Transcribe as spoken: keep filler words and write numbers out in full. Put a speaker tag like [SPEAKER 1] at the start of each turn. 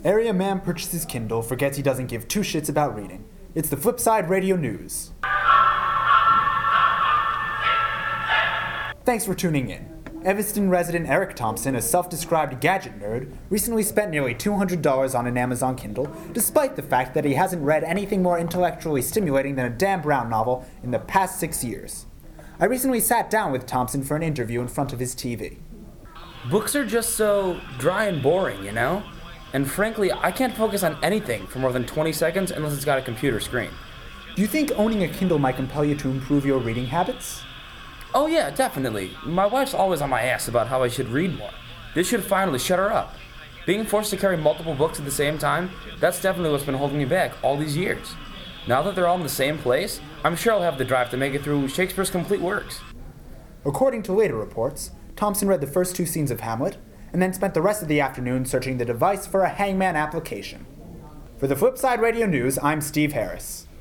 [SPEAKER 1] Area man purchases Kindle, forgets he doesn't give two shits about reading. It's the Flipside Radio News. Thanks for tuning in. Evanston resident Eric Thompson, a self-described gadget nerd, recently spent nearly two hundred dollars on an Amazon Kindle, despite the fact that he hasn't read anything more intellectually stimulating than a Dan Brown novel in the past six years. I recently sat down with Thompson for an interview in front of his T V.
[SPEAKER 2] Books are just so dry and boring, you know? And frankly, I can't focus on anything for more than twenty seconds unless it's got a computer screen.
[SPEAKER 1] Do you think owning a Kindle might compel you to improve your reading habits?
[SPEAKER 2] Oh yeah, definitely. My wife's always on my ass about how I should read more. This should finally shut her up. Being forced to carry multiple books at the same time, that's definitely what's been holding me back all these years. Now that they're all in the same place, I'm sure I'll have the drive to make it through Shakespeare's complete works.
[SPEAKER 1] According to later reports, Thompson read the first two scenes of Hamlet, and then spent the rest of the afternoon searching the device for a Hangman application. For the Flipside Radio News, I'm Steve Harris.